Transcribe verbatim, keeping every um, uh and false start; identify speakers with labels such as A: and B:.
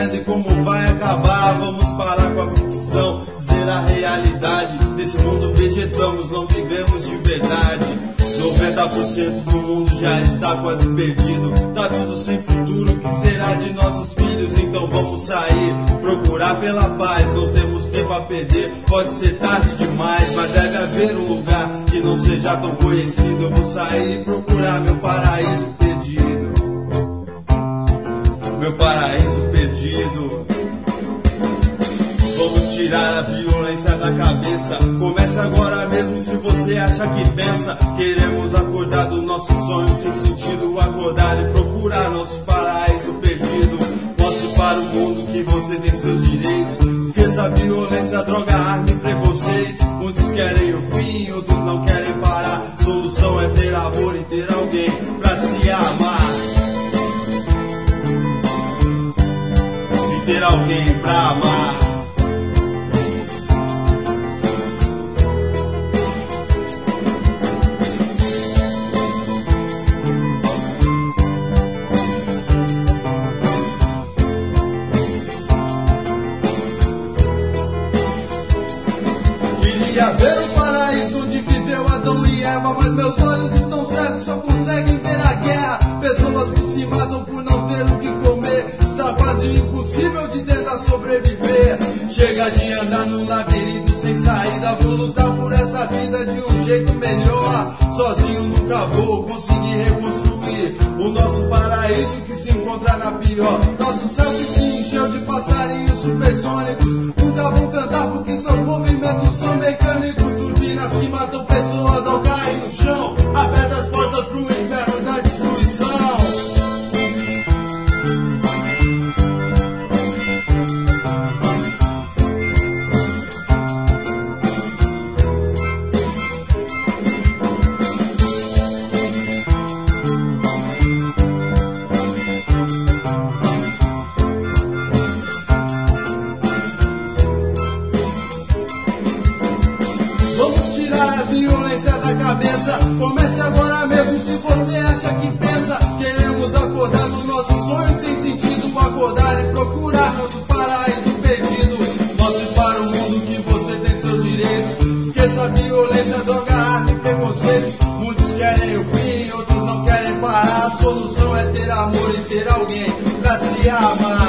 A: acontecendo e como vai acabar. Vamos parar com a ficção, dizer a realidade. Nesse mundo vegetamos, não vivemos de verdade. noventa por cento do mundo já está quase perdido. Tá tudo sem futuro, o que será de nossos filhos? Então vamos sair, procurar pela paz. Não temos tempo a perder, pode ser tarde demais, mas deve haver um lugar que não seja tão conhecido. Eu vou sair e procurar meu paraíso perdido. Meu paraíso perdido. Vamos tirar a violência da cabeça. Começa agora mesmo se você acha que pensa. Queremos acordar do nosso sonho sem sentido. Acordar e procurar nosso paraíso perdido. Mostre para o mundo que você tem seus direitos. Esqueça a violência, droga, arma e preconceitos. Muitos querem o fim, outros não querem parar. Solução é ter amor e ter alguém pra se amar. E ter alguém pra amar. Queria ver o paraíso onde viveu Adão e Eva, mas meus olhos estão cegos, só conseguem ver a guerra. Pessoas que se matam por não ter o que comer. Está quase impossível de tentar sobreviver. Chega de andar num labirinto sem saída. Vou lutar por essa vida de um jeito melhor. Sozinho nunca vou conseguir reconstruir o nosso paraíso que se encontra na pior. Nosso céu que se encheu de passarinhos supersônicos nunca vão cantar porque seus movimentos são mecânicos. Turbinas que matam pessoas ao cair no chão. Aberta as portas pro inferno da destruição. Violência da cabeça, comece agora mesmo se você acha que pensa. Queremos acordar dos nossos sonhos sem sentido. Acordar e procurar nosso paraíso perdido. Mostre para o mundo que você tem seus direitos. Esqueça a violência, droga, arma e preconceitos. Muitos querem o fim, outros não querem parar. A solução é ter amor e ter alguém pra se amar.